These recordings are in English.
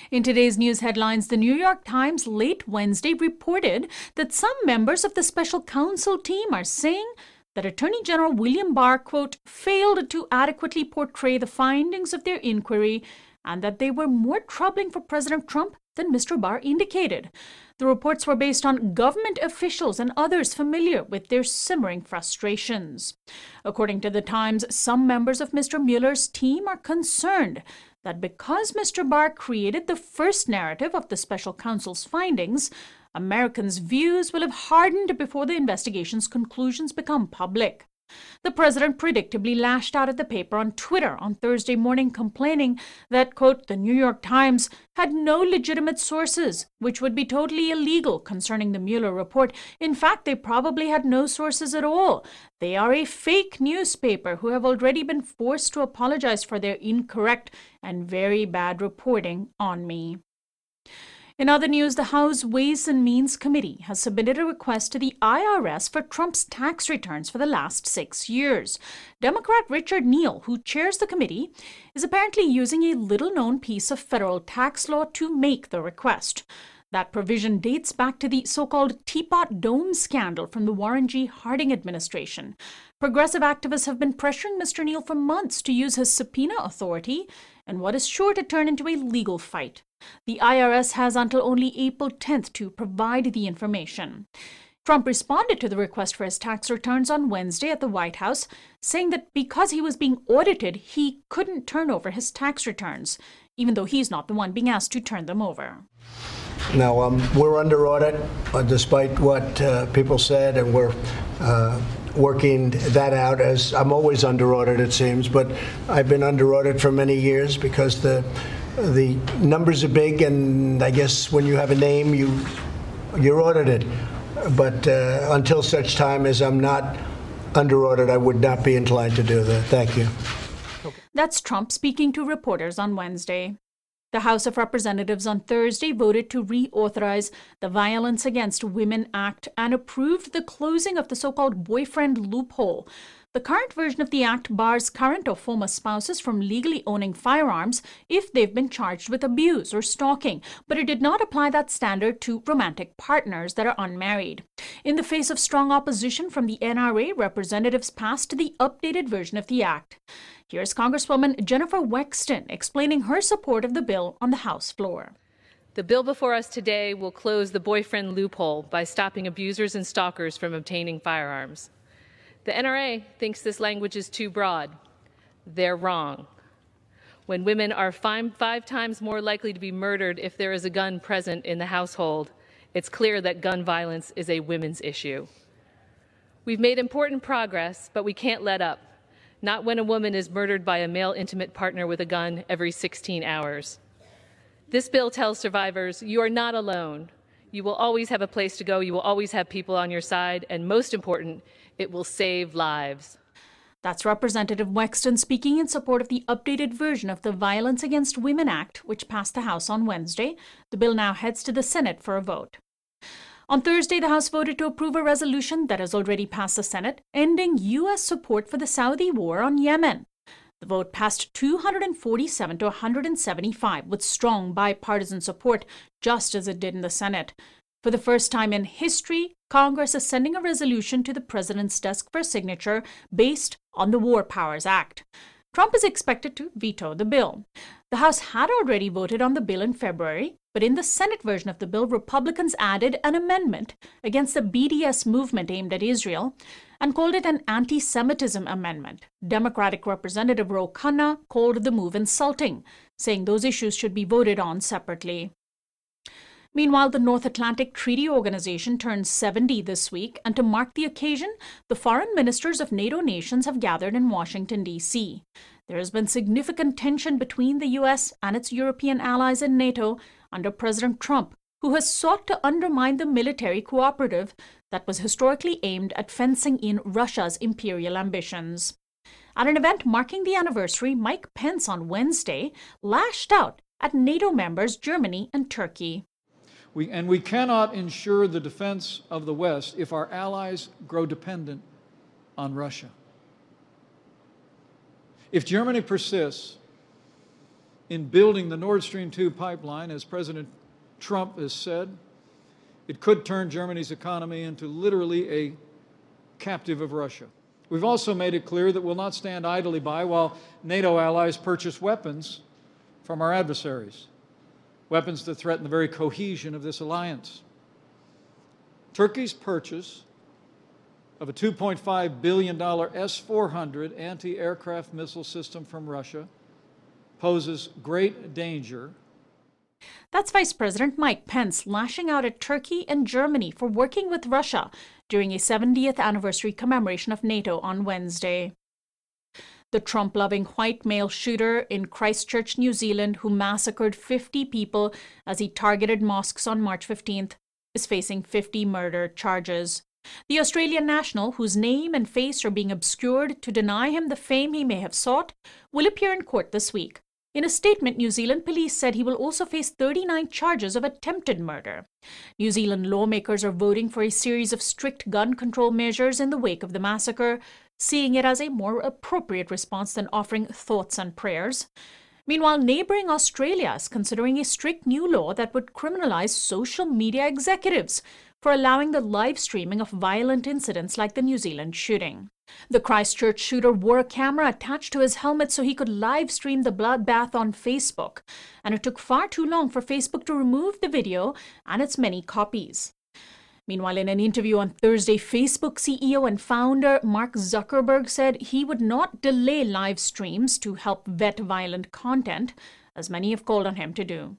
In today's news headlines, the New York Times late Wednesday reported that some members of the special counsel team are saying that Attorney General William Barr, quote, failed to adequately portray the findings of their inquiry and that they were more troubling for President Trump than Mr. Barr indicated. The reports were based on government officials and others familiar with their simmering frustrations. According to the Times, some members of Mr. Mueller's team are concerned that because Mr. Barr created the first narrative of the special counsel's findings, Americans' views will have hardened before the investigation's conclusions become public. The president predictably lashed out at the paper on Twitter on Thursday morning, complaining that, quote, the New York Times had no legitimate sources, which would be totally illegal concerning the Mueller report. In fact, they probably had no sources at all. They are a fake newspaper who have already been forced to apologize for their incorrect and very bad reporting on me. In other news, the House Ways and Means Committee has submitted a request to the IRS for Trump's tax returns for the last 6 years. Democrat Richard Neal, who chairs the committee, is apparently using a little-known piece of federal tax law to make the request. That provision dates back to the so-called Teapot Dome scandal from the Warren G. Harding administration. Progressive activists have been pressuring Mr. Neal for months to use his subpoena authority in what is sure to turn into a legal fight. The IRS has until only April 10th to provide the information. Trump responded to the request for his tax returns on Wednesday at the White House, saying that because he was being audited, he couldn't turn over his tax returns, even though he's not the one being asked to turn them over. Now, we're under audit, despite what people said, and we're working that out, as I'm always under audit, it seems, but I've been under audit for many years because the numbers are big, and I guess when you have a name, you're audited. But until such time as I'm not under audit, I would not be inclined to do that. Thank you. That's Trump speaking to reporters on Wednesday. The House of Representatives on Thursday voted to reauthorize the Violence Against Women Act and approved the closing of the so-called boyfriend loophole. The current version of the act bars current or former spouses from legally owning firearms if they've been charged with abuse or stalking, but it did not apply that standard to romantic partners that are unmarried. In the face of strong opposition from the NRA, representatives passed the updated version of the act. Here's Congresswoman Jennifer Wexton explaining her support of the bill on the House floor. The bill before us today will close the boyfriend loophole by stopping abusers and stalkers from obtaining firearms. The NRA thinks this language is too broad. They're wrong. When women are 5 times more likely to be murdered if there is a gun present in the household, it's clear that gun violence is a women's issue. We've made important progress, but we can't let up. Not when a woman is murdered by a male intimate partner with a gun every 16 hours. This bill tells survivors, you are not alone. You will always have a place to go. You will always have people on your side. And most important, it will save lives. That's Representative Wexton speaking in support of the updated version of the Violence Against Women Act, which passed the House on Wednesday. The bill now heads to the Senate for a vote. On Thursday, the House voted to approve a resolution that has already passed the Senate, ending U.S. support for the Saudi war on Yemen. The vote passed 247 to 175 with strong bipartisan support, just as it did in the Senate. For the first time in history, Congress is sending a resolution to the president's desk for signature based on the War Powers Act. Trump is expected to veto the bill. The House had already voted on the bill in February, but in the Senate version of the bill, Republicans added an amendment against the BDS movement aimed at Israel and called it an anti-Semitism amendment. Democratic Representative Ro Khanna called the move insulting, saying those issues should be voted on separately. Meanwhile, the North Atlantic Treaty Organization turns 70 this week, and to mark the occasion, the foreign ministers of NATO nations have gathered in Washington, D.C. There has been significant tension between the U.S. and its European allies in NATO under President Trump, who has sought to undermine the military cooperative that was historically aimed at fencing in Russia's imperial ambitions. At an event marking the anniversary, Mike Pence on Wednesday lashed out at NATO members Germany and Turkey. We cannot ensure the defense of the West if our allies grow dependent on Russia. If Germany persists in building the Nord Stream 2 pipeline, as President Trump has said, it could turn Germany's economy into literally a captive of Russia. We've also made it clear that we'll not stand idly by while NATO allies purchase weapons from our adversaries, weapons that threaten the very cohesion of this alliance. Turkey's purchase of a $2.5 billion S-400 anti-aircraft missile system from Russia poses great danger. That's Vice President Mike Pence lashing out at Turkey and Germany for working with Russia during a 70th anniversary commemoration of NATO on Wednesday. The Trump-loving white male shooter in Christchurch, New Zealand, who massacred 50 people as he targeted mosques on March 15th, is facing 50 murder charges. The Australian national, whose name and face are being obscured to deny him the fame he may have sought, will appear in court this week. In a statement, New Zealand police said he will also face 39 charges of attempted murder. New Zealand lawmakers are voting for a series of strict gun control measures in the wake of the massacre, seeing it as a more appropriate response than offering thoughts and prayers. Meanwhile, neighboring Australia is considering a strict new law that would criminalize social media executives for allowing the live streaming of violent incidents like the New Zealand shooting. The Christchurch shooter wore a camera attached to his helmet so he could live stream the bloodbath on Facebook, and it took far too long for Facebook to remove the video and its many copies. Meanwhile, in an interview on Thursday, Facebook CEO and founder Mark Zuckerberg said he would not delay live streams to help vet violent content, as many have called on him to do.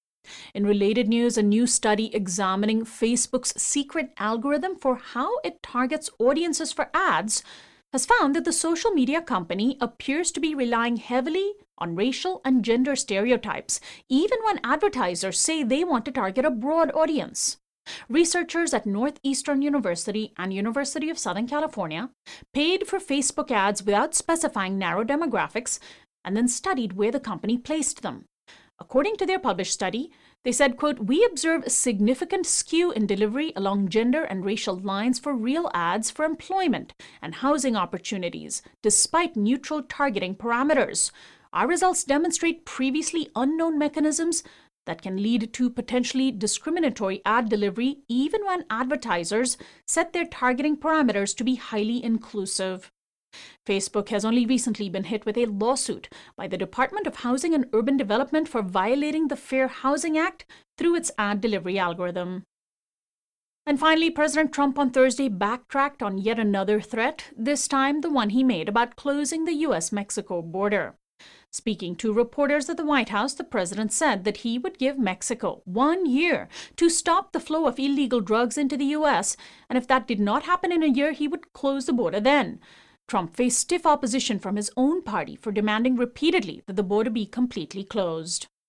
In related news, a new study examining Facebook's secret algorithm for how it targets audiences for ads has found that the social media company appears to be relying heavily on racial and gender stereotypes, even when advertisers say they want to target a broad audience. Researchers at Northeastern University and University of Southern California paid for Facebook ads without specifying narrow demographics and then studied where the company placed them. According to their published study, they said, quote, "We observe a significant skew in delivery along gender and racial lines for real ads for employment and housing opportunities, despite neutral targeting parameters. Our results demonstrate previously unknown mechanisms that can lead to potentially discriminatory ad delivery even when advertisers set their targeting parameters to be highly inclusive." Facebook has only recently been hit with a lawsuit by the Department of Housing and Urban Development for violating the Fair Housing Act through its ad delivery algorithm. And finally, President Trump on Thursday backtracked on yet another threat, this time the one he made about closing the U.S.-Mexico border. Speaking to reporters at the White House, the president said that he would give Mexico 1 year to stop the flow of illegal drugs into the U.S., and if that did not happen in a year, he would close the border then. Trump faced stiff opposition from his own party for demanding repeatedly that the border be completely closed.